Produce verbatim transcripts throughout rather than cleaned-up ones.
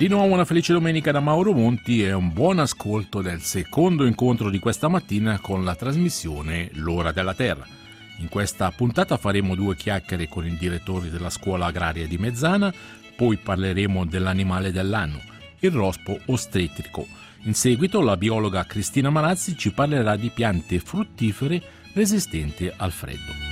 Di nuovo una felice domenica da Mauro Monti e un buon ascolto del secondo incontro di questa mattina con la trasmissione L'Ora della Terra. In questa puntata faremo due chiacchiere con il direttore della scuola agraria di Mezzana, poi parleremo dell'animale dell'anno, il rospo ostetrico. In seguito la biologa Cristina Marazzi ci parlerà di piante fruttifere resistenti al freddo.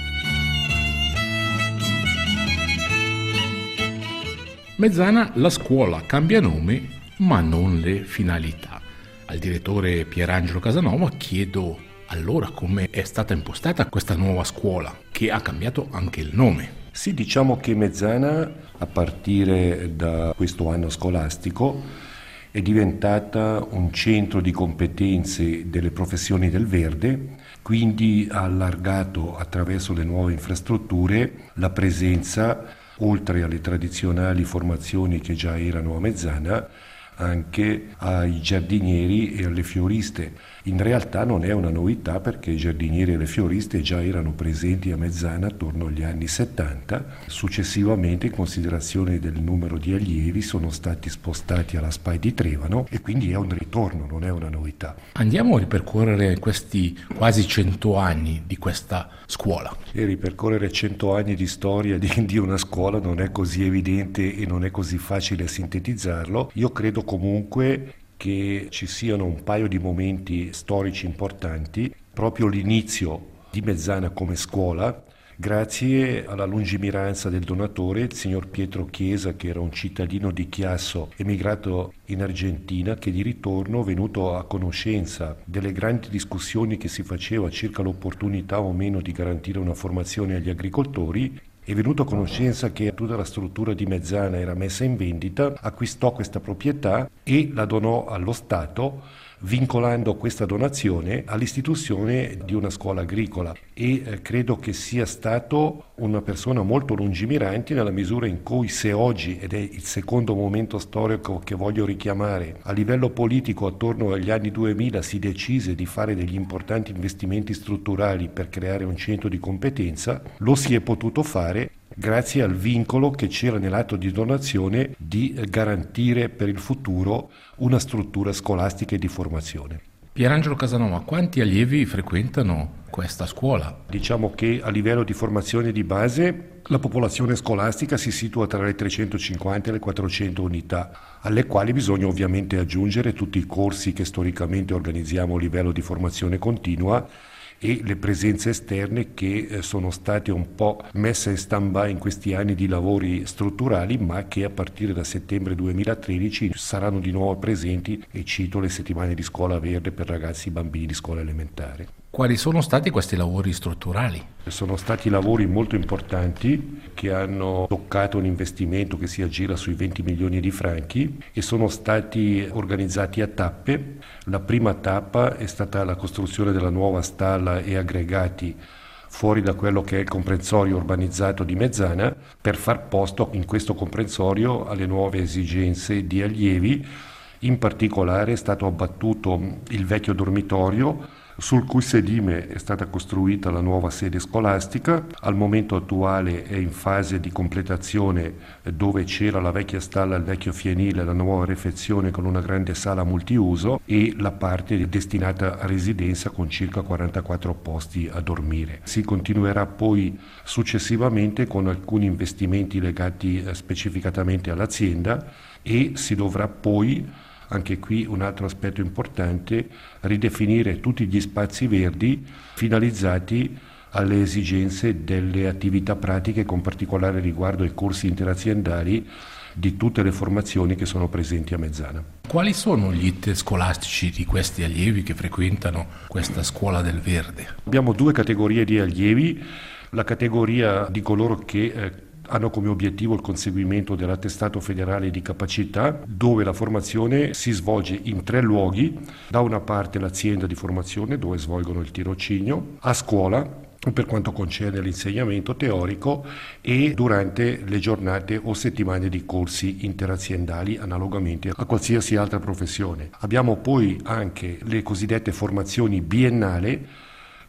Mezzana, la scuola cambia nome, ma non le finalità. Al direttore Pierangelo Casanova chiedo allora come è stata impostata questa nuova scuola, che ha cambiato anche il nome. Sì, diciamo che Mezzana, a partire da questo anno scolastico, è diventata un centro di competenze delle professioni del verde, quindi ha allargato attraverso le nuove infrastrutture la presenza, oltre alle tradizionali formazioni che già erano a Mezzana, anche ai giardinieri e alle fioriste. In realtà non è una novità perché i giardinieri e le fioriste già erano presenti a Mezzana attorno agli anni settanta. Successivamente, in considerazione del numero di allievi, sono stati spostati alla S P A I di Trevano e quindi è un ritorno, non è una novità. Andiamo a ripercorrere questi quasi cento anni di questa scuola. E ripercorrere cento anni di storia di, di una scuola non è così evidente e non è così facile sintetizzarlo. Io credo comunque che ci siano un paio di momenti storici importanti, proprio l'inizio di Mezzana come scuola, grazie alla lungimiranza del donatore, il signor Pietro Chiesa, che era un cittadino di Chiasso emigrato in Argentina, che di ritorno, venuto a conoscenza delle grandi discussioni che si faceva circa l'opportunità o meno di garantire una formazione agli agricoltori, è venuto a conoscenza che tutta la struttura di Mezzana era messa in vendita, acquistò questa proprietà e la donò allo Stato, vincolando questa donazione all'istituzione di una scuola agricola. E eh, credo che sia stato una persona molto lungimirante, nella misura in cui, se oggi, ed è il secondo momento storico che voglio richiamare, a livello politico attorno agli anni duemila si decise di fare degli importanti investimenti strutturali per creare un centro di competenza, lo si è potuto fare grazie al vincolo che c'era nell'atto di donazione di garantire per il futuro una struttura scolastica e di formazione. Pierangelo Casanova, quanti allievi frequentano questa scuola? Diciamo che a livello di formazione di base la popolazione scolastica si situa tra le trecentocinquanta e le quattrocento unità, alle quali bisogna ovviamente aggiungere tutti i corsi che storicamente organizziamo a livello di formazione continua e le presenze esterne che sono state un po' messe in stand-by in questi anni di lavori strutturali, ma che a partire da settembre duemilatredici saranno di nuovo presenti, e cito le settimane di scuola verde per ragazzi e bambini di scuola elementare. Quali sono stati questi lavori strutturali? Sono stati lavori molto importanti che hanno toccato un investimento che si aggira sui venti milioni di franchi e sono stati organizzati a tappe. La prima tappa è stata la costruzione della nuova stalla e aggregati fuori da quello che è il comprensorio urbanizzato di Mezzana, per far posto in questo comprensorio alle nuove esigenze di allievi. In particolare è stato abbattuto il vecchio dormitorio, sul cui sedime è stata costruita la nuova sede scolastica. Al momento attuale è in fase di completazione, dove c'era la vecchia stalla, il vecchio fienile, la nuova refezione con una grande sala multiuso e la parte destinata a residenza con circa quarantaquattro posti a dormire. Si continuerà poi successivamente con alcuni investimenti legati specificatamente all'azienda e si dovrà poi, anche qui un altro aspetto importante, ridefinire tutti gli spazi verdi finalizzati alle esigenze delle attività pratiche, con particolare riguardo ai corsi interaziendali di tutte le formazioni che sono presenti a Mezzana. Quali sono gli iter scolastici di questi allievi che frequentano questa scuola del verde? Abbiamo due categorie di allievi: la categoria di coloro che eh, hanno come obiettivo il conseguimento dell'attestato federale di capacità, dove la formazione si svolge in tre luoghi: da una parte l'azienda di formazione dove svolgono il tirocinio, a scuola per quanto concerne l'insegnamento teorico e durante le giornate o settimane di corsi interaziendali analogamente a qualsiasi altra professione. Abbiamo poi anche le cosiddette formazioni biennale,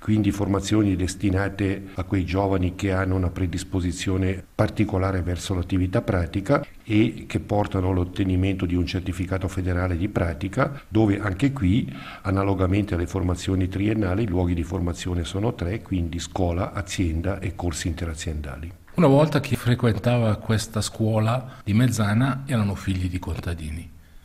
quindi formazioni destinate a quei giovani che hanno una predisposizione particolare verso l'attività pratica e che portano all'ottenimento di un certificato federale di pratica, dove anche qui, analogamente alle formazioni triennali, i luoghi di formazione sono tre, quindi scuola, azienda e corsi interaziendali. Una volta chi frequentava questa scuola di Mezzana erano figli di contadini.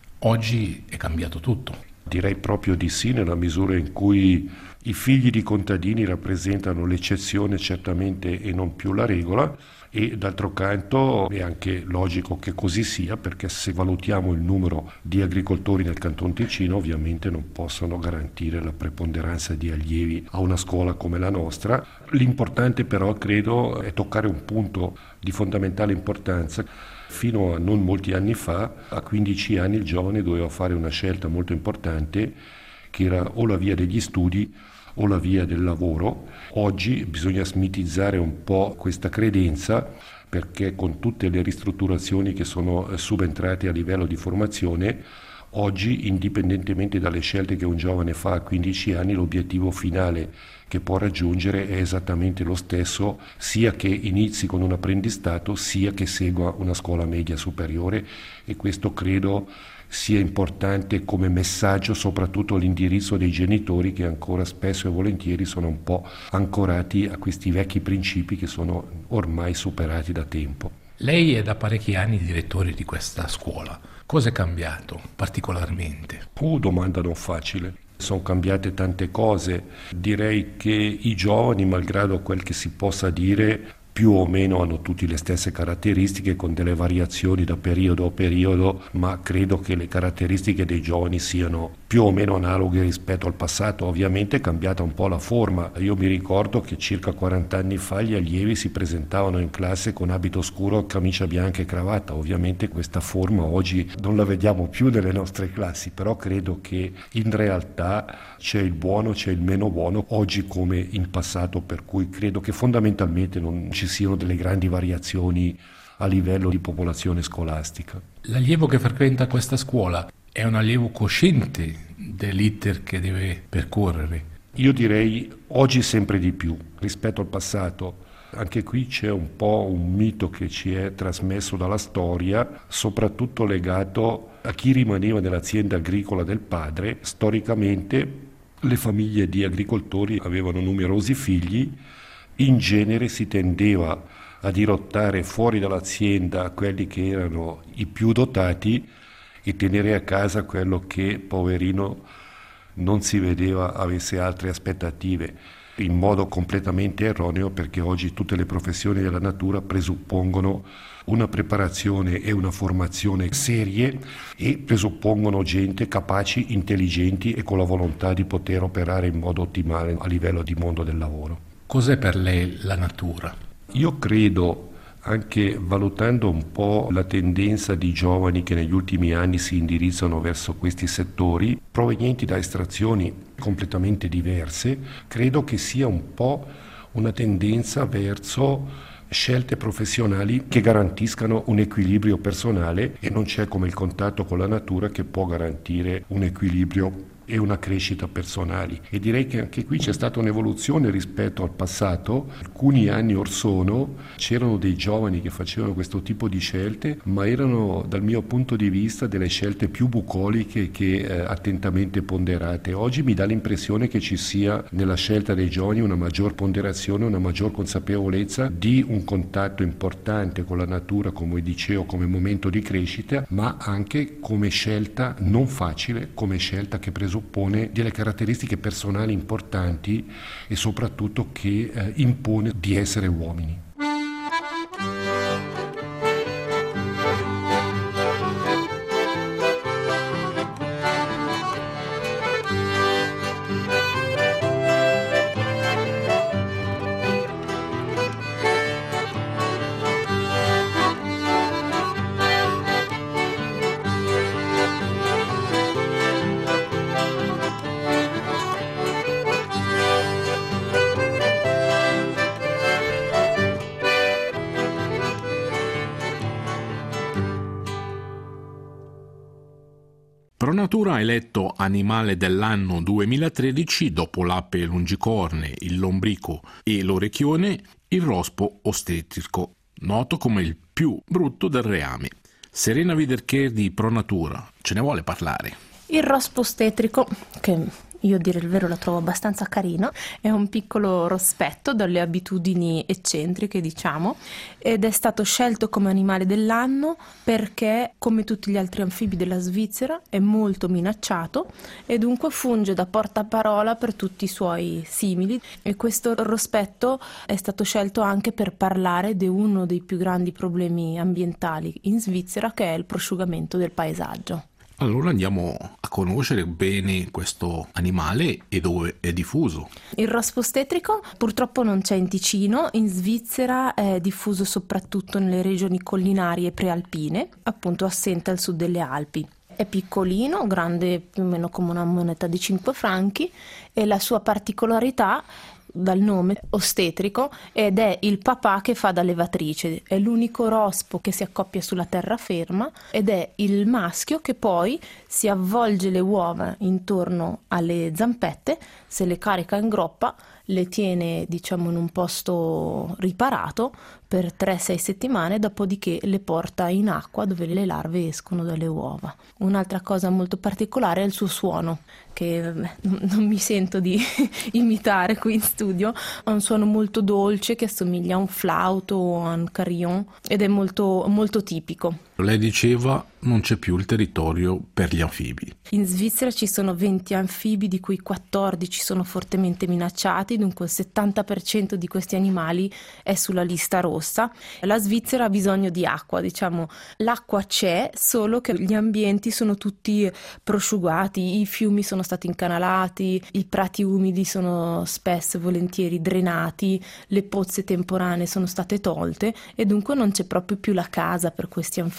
Oggi è cambiato tutto. Direi proprio di sì, nella misura in cui i figli di contadini rappresentano l'eccezione certamente e non più la regola, e d'altro canto è anche logico che così sia, perché se valutiamo il numero di agricoltori nel Canton Ticino ovviamente non possono garantire la preponderanza di allievi a una scuola come la nostra. L'importante però credo è toccare un punto di fondamentale importanza. Fino a non molti anni fa, a quindici anni, il giovane doveva fare una scelta molto importante, che era o la via degli studi o la via del lavoro. Oggi bisogna smitizzare un po' questa credenza, perché con tutte le ristrutturazioni che sono subentrate a livello di formazione, oggi, indipendentemente dalle scelte che un giovane fa a quindici anni, l'obiettivo finale che può raggiungere è esattamente lo stesso, sia che inizi con un apprendistato, sia che segua una scuola media superiore, e questo credo sia importante come messaggio, soprattutto all'indirizzo dei genitori, che ancora spesso e volentieri sono un po' ancorati a questi vecchi principi che sono ormai superati da tempo. Lei è da parecchi anni direttore di questa scuola. Cosa è cambiato particolarmente? Uh, domanda non facile. Sono cambiate tante cose. Direi che i giovani, malgrado quel che si possa dire, più o meno hanno tutti le stesse caratteristiche, con delle variazioni da periodo a periodo, ma credo che le caratteristiche dei giovani siano più o meno analoghe rispetto al passato. Ovviamente è cambiata un po' la forma. Io mi ricordo che circa quaranta anni fa gli allievi si presentavano in classe con abito scuro, camicia bianca e cravatta. Ovviamente questa forma oggi non la vediamo più nelle nostre classi, però credo che in realtà c'è il buono, c'è il meno buono, oggi come in passato, per cui credo che fondamentalmente non ci siano delle grandi variazioni a livello di popolazione scolastica. L'allievo che frequenta questa scuola è un allievo cosciente dell'iter che deve percorrere? Io direi oggi sempre di più rispetto al passato. Anche qui c'è un po' un mito che ci è trasmesso dalla storia, soprattutto legato a chi rimaneva nell'azienda agricola del padre. Storicamente le famiglie di agricoltori avevano numerosi figli, in genere si tendeva a dirottare fuori dall'azienda quelli che erano i più dotati e tenere a casa quello che, poverino, non si vedeva avesse altre aspettative, in modo completamente erroneo, perché oggi tutte le professioni della natura presuppongono una preparazione e una formazione serie e presuppongono gente capaci, intelligenti e con la volontà di poter operare in modo ottimale a livello di mondo del lavoro. Cos'è per lei la natura? Io credo, anche valutando un po' la tendenza di giovani che negli ultimi anni si indirizzano verso questi settori, provenienti da estrazioni completamente diverse, credo che sia un po' una tendenza verso scelte professionali che garantiscano un equilibrio personale, e non c'è come il contatto con la natura che può garantire un equilibrio e una crescita personali. E direi che anche qui c'è stata un'evoluzione rispetto al passato. Alcuni anni or sono c'erano dei giovani che facevano questo tipo di scelte, ma erano, dal mio punto di vista, delle scelte più bucoliche che eh, attentamente ponderate. Oggi mi dà l'impressione che ci sia nella scelta dei giovani una maggior ponderazione, una maggior consapevolezza di un contatto importante con la natura, come dicevo, come momento di crescita, ma anche come scelta non facile, come scelta che presuppone suppone delle caratteristiche personali importanti e soprattutto che eh, impone di essere uomini. Pronatura ha eletto animale dell'anno duemilatredici, dopo l'ape lungicorne, il lombrico e l'orecchione, il rospo ostetrico, noto come il più brutto del reame. Serena Wiederkehr di Pronatura, ce ne vuole parlare? Il rospo ostetrico, che io a dire il vero la trovo abbastanza carino, è un piccolo rospetto dalle abitudini eccentriche, diciamo, ed è stato scelto come animale dell'anno perché, come tutti gli altri anfibi della Svizzera, è molto minacciato e dunque funge da portaparola per tutti i suoi simili. E questo rospetto è stato scelto anche per parlare di uno dei più grandi problemi ambientali in Svizzera, che è il prosciugamento del paesaggio. Allora andiamo a conoscere bene questo animale e dove è diffuso. Il rospo ostetrico purtroppo non c'è in Ticino, in Svizzera è diffuso soprattutto nelle regioni collinari e prealpine, appunto assente al sud delle Alpi. È piccolino, grande più o meno come una moneta di cinque franchi, e la sua particolarità dal nome ostetrico ed è il papà che fa da levatrice. È l'unico rospo che si accoppia sulla terraferma ed è il maschio che poi si avvolge le uova intorno alle zampette, se le carica in groppa, le tiene diciamo in un posto riparato per tre sei settimane, dopodiché le porta in acqua dove le larve escono dalle uova. Un'altra cosa molto particolare è il suo suono, che beh, non mi sento di imitare qui in studio. Ha un suono molto dolce che assomiglia a un flauto o a un carillon ed è molto, molto tipico. Lei diceva non c'è più il territorio per gli anfibi. In Svizzera ci sono venti anfibi, di cui quattordici sono fortemente minacciati, dunque il settanta per cento di questi animali è sulla lista rossa. La Svizzera ha bisogno di acqua, diciamo, l'acqua c'è, solo che gli ambienti sono tutti prosciugati, i fiumi sono stati incanalati, i prati umidi sono spesso e volentieri drenati, le pozze temporanee sono state tolte e dunque non c'è proprio più la casa per questi anfibi.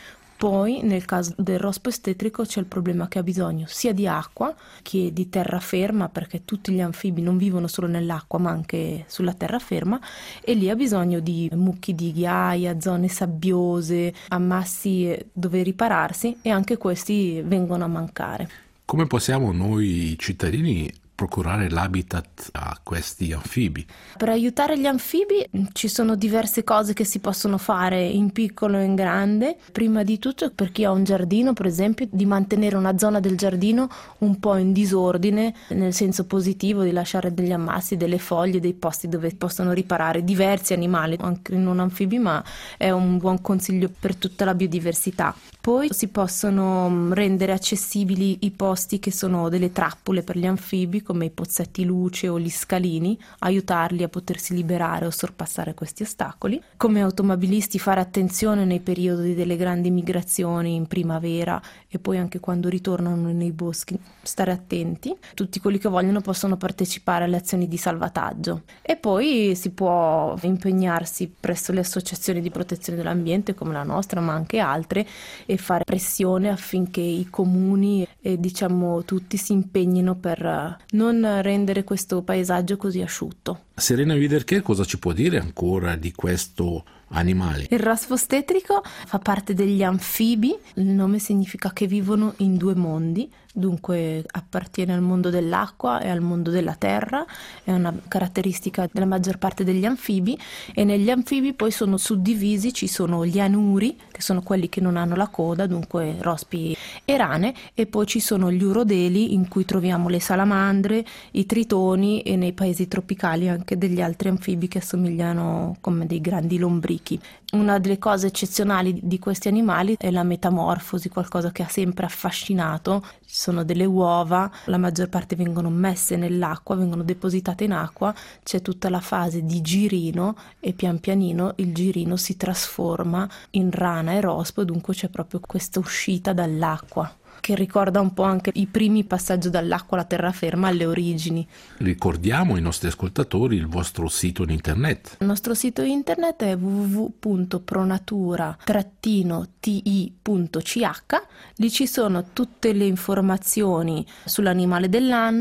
Poi nel caso del rospo ostetrico c'è il problema che ha bisogno sia di acqua che di terraferma, perché tutti gli anfibi non vivono solo nell'acqua ma anche sulla terraferma, e lì ha bisogno di mucchi di ghiaia, zone sabbiose, ammassi dove ripararsi, e anche questi vengono a mancare. Come possiamo noi cittadini procurare l'habitat a questi anfibi? Per aiutare gli anfibi ci sono diverse cose che si possono fare in piccolo e in grande. Prima di tutto, per chi ha un giardino, per esempio, di mantenere una zona del giardino un po' in disordine, nel senso positivo, di lasciare degli ammassi, delle foglie, dei posti dove possono riparare diversi animali, anche non anfibi, ma è un buon consiglio per tutta la biodiversità. Poi si possono rendere accessibili i posti che sono delle trappole per gli anfibi, come i pozzetti luce o gli scalini, aiutarli a potersi liberare o sorpassare questi ostacoli. Come automobilisti fare attenzione nei periodi delle grandi migrazioni in primavera e poi anche quando ritornano nei boschi, stare attenti. Tutti quelli che vogliono possono partecipare alle azioni di salvataggio, e poi si può impegnarsi presso le associazioni di protezione dell'ambiente come la nostra, ma anche altre, e fare pressione affinché i comuni e diciamo tutti si impegnino per non rendere questo paesaggio così asciutto. Serena Wiederkehr cosa ci può dire ancora di questo animale? Il rospo ostetrico fa parte degli anfibi, il nome significa che vivono in due mondi, dunque appartiene al mondo dell'acqua e al mondo della terra, è una caratteristica della maggior parte degli anfibi, e negli anfibi poi sono suddivisi, ci sono gli anuri, che sono quelli che non hanno la coda, dunque rospi e rane, e poi ci sono gli urodeli in cui troviamo le salamandre, i tritoni, e nei paesi tropicali anche degli altri anfibi che assomigliano come dei grandi lombrichi. Una delle cose eccezionali di questi animali è la metamorfosi, qualcosa che ha sempre affascinato. Ci sono delle uova, la maggior parte vengono messe nell'acqua, vengono depositate in acqua, c'è tutta la fase di girino e pian pianino il girino si trasforma in rana e rospo, dunque c'è proprio questa uscita dall'acqua, che ricorda un po' anche i primi passaggi dall'acqua alla terraferma alle origini. Ricordiamo ai nostri ascoltatori il vostro sito in internet. Il nostro sito internet è w w w punto pronatura trattino t i punto c h. Lì ci sono tutte le informazioni sull'animale dell'anno,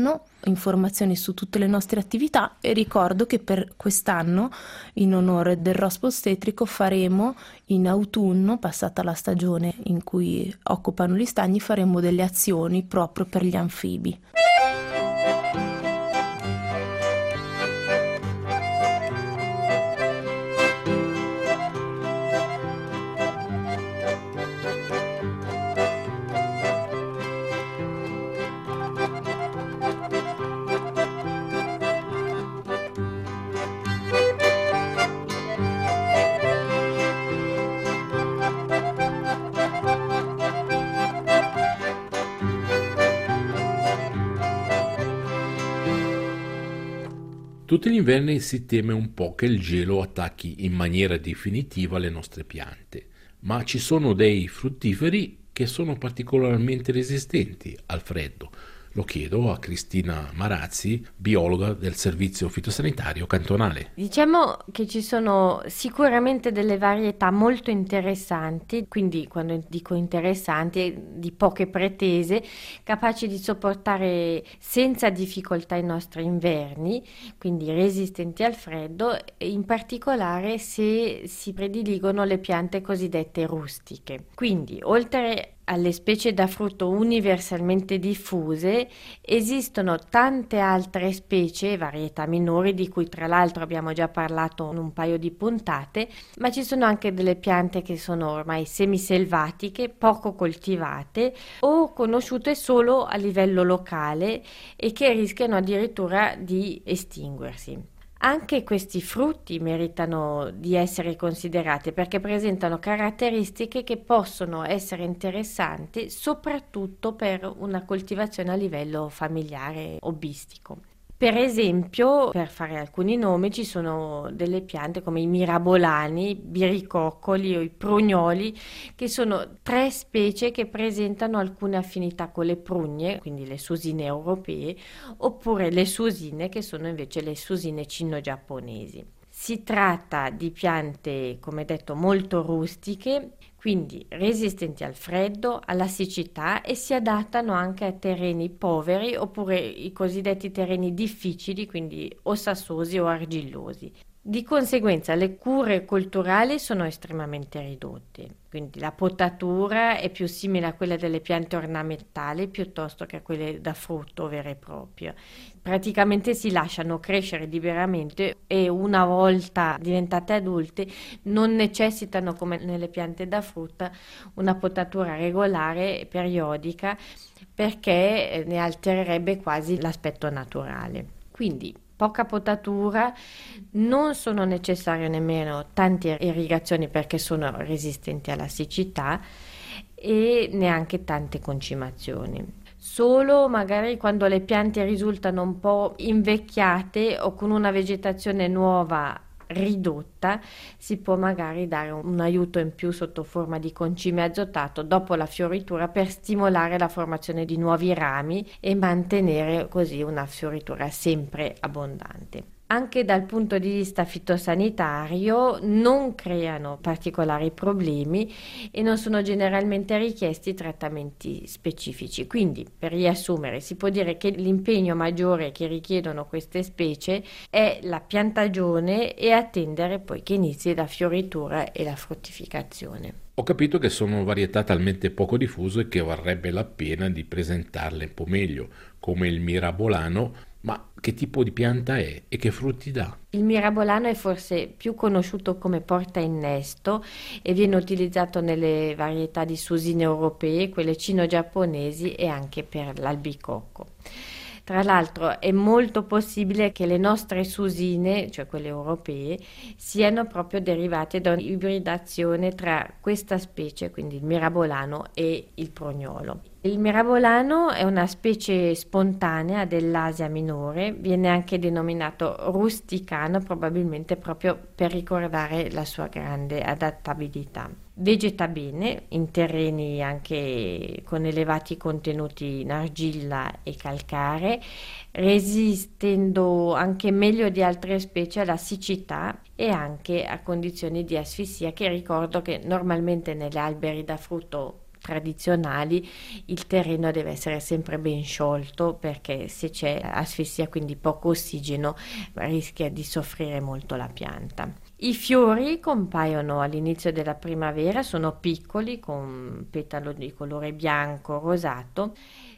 informazioni su tutte le nostre attività e ricordo che per quest'anno, in onore del rospo ostetrico, faremo in autunno, passata la stagione in cui occupano gli stagni, faremo delle azioni proprio per gli anfibi. Tutti gli inverni si teme un po' che il gelo attacchi in maniera definitiva le nostre piante, ma ci sono dei fruttiferi che sono particolarmente resistenti al freddo. Lo chiedo a Cristina Marazzi, biologa del Servizio Fitosanitario Cantonale. Diciamo che ci sono sicuramente delle varietà molto interessanti, quindi quando dico interessanti, di poche pretese, capaci di sopportare senza difficoltà i nostri inverni, quindi resistenti al freddo, in particolare se si prediligono le piante cosiddette rustiche. Quindi, oltre alle specie da frutto universalmente diffuse, esistono tante altre specie, varietà minori, di cui tra l'altro abbiamo già parlato in un paio di puntate, ma ci sono anche delle piante che sono ormai semiselvatiche, poco coltivate o conosciute solo a livello locale e che rischiano addirittura di estinguersi. Anche questi frutti meritano di essere considerati perché presentano caratteristiche che possono essere interessanti soprattutto per una coltivazione a livello familiare hobbistico. Per esempio, per fare alcuni nomi, ci sono delle piante come i mirabolani, i biricoccoli o i prugnoli, che sono tre specie che presentano alcune affinità con le prugne, quindi le susine europee, oppure le susine, che sono invece le susine cino-giapponesi. Si tratta di piante, come detto, molto rustiche, quindi resistenti al freddo, alla siccità e si adattano anche a terreni poveri oppure i cosiddetti terreni difficili, quindi o sassosi o argillosi. Di conseguenza le cure colturali sono estremamente ridotte, quindi la potatura è più simile a quella delle piante ornamentali piuttosto che a quelle da frutto vero e proprio. Praticamente si lasciano crescere liberamente e una volta diventate adulte non necessitano, come nelle piante da frutta, una potatura regolare e periodica perché ne altererebbe quasi l'aspetto naturale. Quindi poca potatura, non sono necessarie nemmeno tante irrigazioni perché sono resistenti alla siccità e neanche tante concimazioni. Solo magari quando le piante risultano un po' invecchiate o con una vegetazione nuova ridotta si può magari dare un aiuto in più sotto forma di concime azotato dopo la fioritura per stimolare la formazione di nuovi rami e mantenere così una fioritura sempre abbondante. Anche dal punto di vista fitosanitario non creano particolari problemi e non sono generalmente richiesti trattamenti specifici. Quindi, per riassumere, si può dire che l'impegno maggiore che richiedono queste specie è la piantagione e attendere poi che inizi la fioritura e la fruttificazione. Ho capito che sono varietà talmente poco diffuse che varrebbe la pena di presentarle un po' meglio, come il mirabolano. Ma che tipo di pianta è e che frutti dà? Il mirabolano è forse più conosciuto come porta innesto e viene utilizzato nelle varietà di susine europee, quelle cino-giapponesi e anche per l'albicocco. Tra l'altro è molto possibile che le nostre susine, cioè quelle europee, siano proprio derivate da un'ibridazione tra questa specie, quindi il mirabolano, e il prognolo. Il mirabolano è una specie spontanea dell'Asia minore, viene anche denominato rusticano, probabilmente proprio per ricordare la sua grande adattabilità. Vegeta bene in terreni anche con elevati contenuti in argilla e calcare, resistendo anche meglio di altre specie alla siccità e anche a condizioni di asfissia che ricordo che normalmente negli alberi da frutto tradizionali, il terreno deve essere sempre ben sciolto, perché se c'è asfissia, quindi poco ossigeno, rischia di soffrire molto la pianta. I fiori compaiono all'inizio della primavera, sono piccoli con petalo di colore bianco rosato,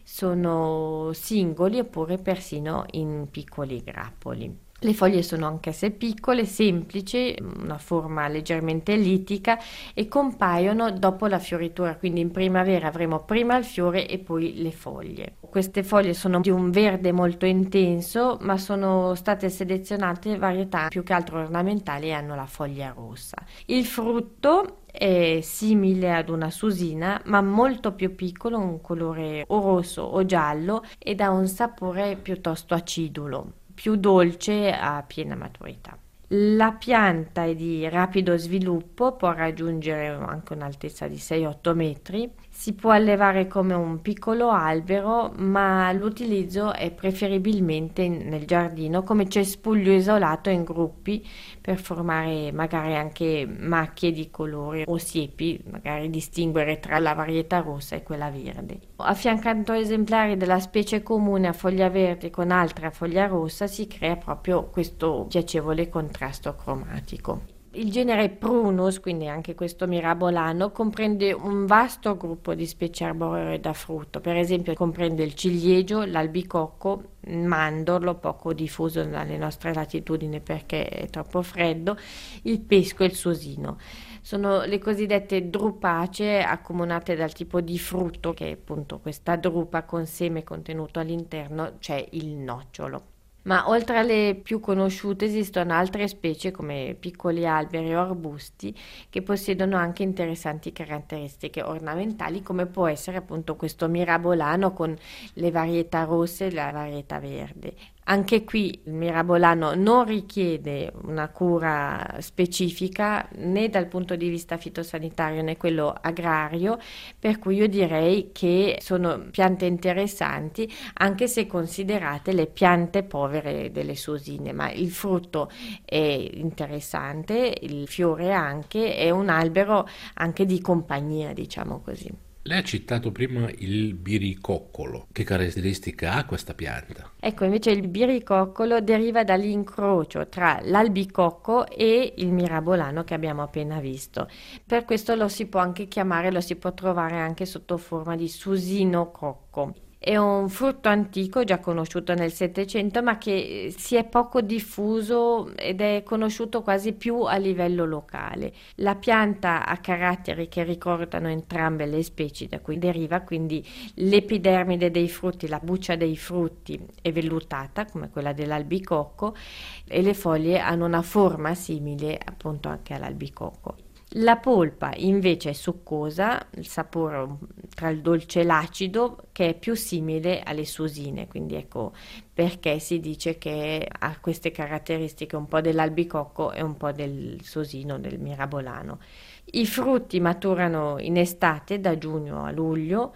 sono singoli oppure persino in piccoli grappoli. Le foglie sono anch'esse piccole, semplici, una forma leggermente ellittica e compaiono dopo la fioritura, quindi in primavera avremo prima il fiore e poi le foglie. Queste foglie sono di un verde molto intenso, ma sono state selezionate varietà più che altro ornamentali e hanno la foglia rossa. Il frutto è simile ad una susina, ma molto più piccolo, un colore o rosso o giallo ed ha un sapore piuttosto acidulo, più dolce a piena maturità. La pianta è di rapido sviluppo, può raggiungere anche un'altezza di sei otto metri, si può allevare come un piccolo albero, ma l'utilizzo è preferibilmente nel giardino come cespuglio isolato in gruppi per formare magari anche macchie di colore o siepi, magari distinguere tra la varietà rossa e quella verde. Affiancando esemplari della specie comune a foglia verde con altre a foglia rossa si crea proprio questo piacevole contrasto cromatico. Il genere Prunus, quindi anche questo mirabolano, comprende un vasto gruppo di specie arboree da frutto. Per esempio comprende il ciliegio, l'albicocco, il mandorlo, poco diffuso dalle nostre latitudini perché è troppo freddo, il pesco e il susino. Sono le cosiddette drupacee, accomunate dal tipo di frutto che è appunto questa drupa con seme contenuto all'interno, c'è il nocciolo. Ma oltre alle più conosciute esistono altre specie come piccoli alberi o arbusti che possiedono anche interessanti caratteristiche ornamentali, come può essere appunto questo mirabolano con le varietà rosse e la varietà verde. Anche qui il mirabolano non richiede una cura specifica né dal punto di vista fitosanitario né quello agrario, per cui io direi che sono piante interessanti anche se considerate le piante povere delle susine, ma il frutto è interessante, il fiore anche, è un albero anche di compagnia, diciamo così. Lei ha citato prima il biricoccolo. Che caratteristiche ha questa pianta? Ecco, invece il biricoccolo deriva dall'incrocio tra l'albicocco e il mirabolano che abbiamo appena visto. Per questo lo si può anche chiamare, lo si può trovare anche sotto forma di susino cocco. È un frutto antico già conosciuto nel Settecento, ma che si è poco diffuso ed è conosciuto quasi più a livello locale. La pianta ha caratteri che ricordano entrambe le specie da cui deriva, quindi l'epidermide dei frutti, la buccia dei frutti è vellutata come quella dell'albicocco e le foglie hanno una forma simile appunto anche all'albicocco. La polpa invece è succosa, il sapore tra il dolce e l'acido, che è più simile alle susine, quindi ecco perché si dice che ha queste caratteristiche un po' dell'albicocco e un po' del susino, del mirabolano. I frutti maturano in estate da giugno a luglio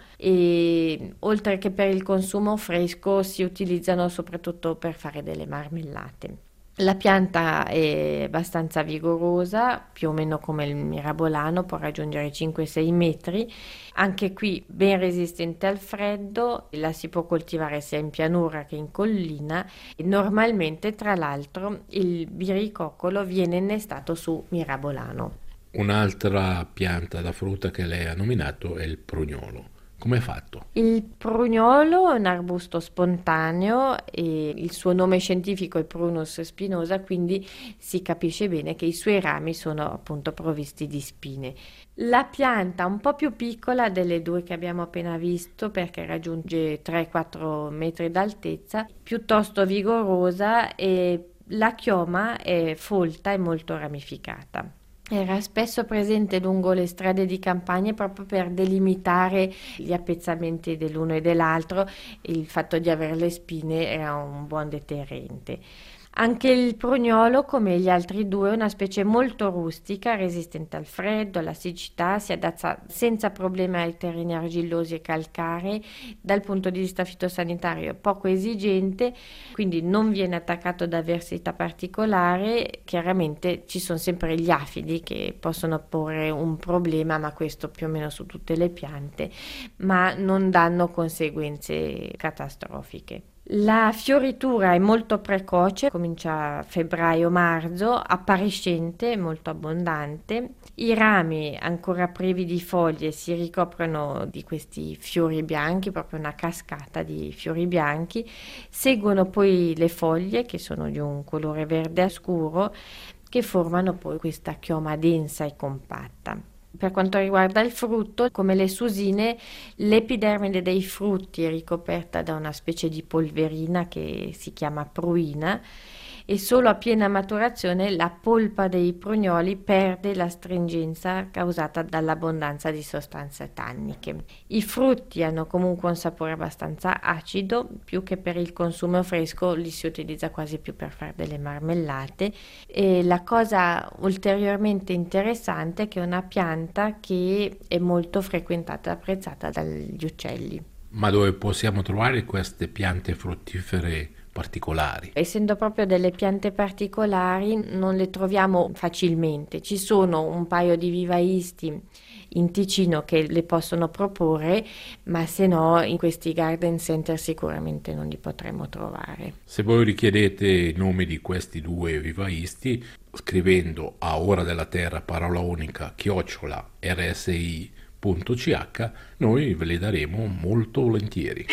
e oltre che per il consumo fresco si utilizzano soprattutto per fare delle marmellate. La pianta è abbastanza vigorosa, più o meno come il mirabolano, può raggiungere cinque sei metri, anche qui ben resistente al freddo, la si può coltivare sia in pianura che in collina e normalmente tra l'altro il biricoccolo viene innestato su mirabolano. Un'altra pianta da frutta che lei ha nominato è il prugnolo. Come è fatto? Il prugnolo è un arbusto spontaneo e il suo nome scientifico è Prunus spinosa, quindi si capisce bene che i suoi rami sono appunto provvisti di spine. La pianta un po' più piccola delle due che abbiamo appena visto, perché raggiunge tre quattro metri d'altezza, piuttosto vigorosa, e la chioma è folta e molto ramificata. Era spesso presente lungo le strade di campagna proprio per delimitare gli appezzamenti dell'uno e dell'altro. Il fatto di avere le spine era un buon deterrente. Anche il prugnolo, come gli altri due, è una specie molto rustica, resistente al freddo, alla siccità, si adatta senza problemi ai terreni argillosi e calcarei, dal punto di vista fitosanitario poco esigente, quindi non viene attaccato da avversità particolare. Chiaramente ci sono sempre gli afidi che possono porre un problema, ma questo più o meno su tutte le piante, ma non danno conseguenze catastrofiche. La fioritura è molto precoce, comincia a febbraio-marzo, appariscente, molto abbondante. I rami ancora privi di foglie si ricoprono di questi fiori bianchi, proprio una cascata di fiori bianchi. Seguono poi le foglie, che sono di un colore verde scuro, che formano poi questa chioma densa e compatta. Per quanto riguarda il frutto, come le susine, l'epidermide dei frutti è ricoperta da una specie di polverina che si chiama pruina, e solo a piena maturazione la polpa dei prugnoli perde la stringenza causata dall'abbondanza di sostanze tanniche. I frutti hanno comunque un sapore abbastanza acido, più che per il consumo fresco li si utilizza quasi più per fare delle marmellate. E la cosa ulteriormente interessante è che è una pianta che è molto frequentata e apprezzata dagli uccelli. Ma dove possiamo trovare queste piante fruttifere particolari? Essendo proprio delle piante particolari non le troviamo facilmente. Ci sono un paio di vivaisti in Ticino che le possono proporre, ma se no in questi garden center sicuramente non li potremo trovare. Se voi richiedete i nomi di questi due vivaisti, scrivendo a Ora della Terra parola unica chiocciola rsi punto c h, noi ve li daremo molto volentieri.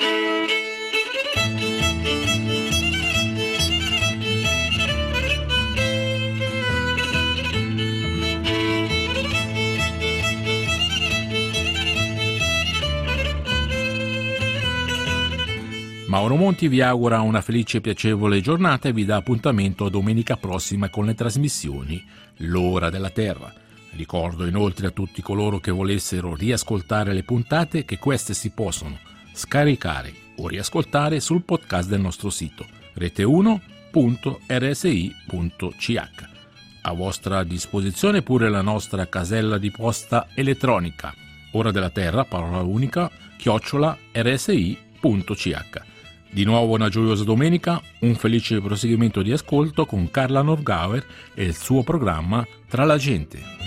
Mauro Monti vi augura una felice e piacevole giornata e vi dà appuntamento a domenica prossima con le trasmissioni L'Ora della Terra. Ricordo inoltre a tutti coloro che volessero riascoltare le puntate che queste si possono scaricare o riascoltare sul podcast del nostro sito rete uno punto r s i punto c h. A vostra disposizione pure la nostra casella di posta elettronica Ora della Terra, parola unica, chiocciola r s i punto c h. Di nuovo una gioiosa domenica, un felice proseguimento di ascolto con Carla Norgauer e il suo programma Tra la gente.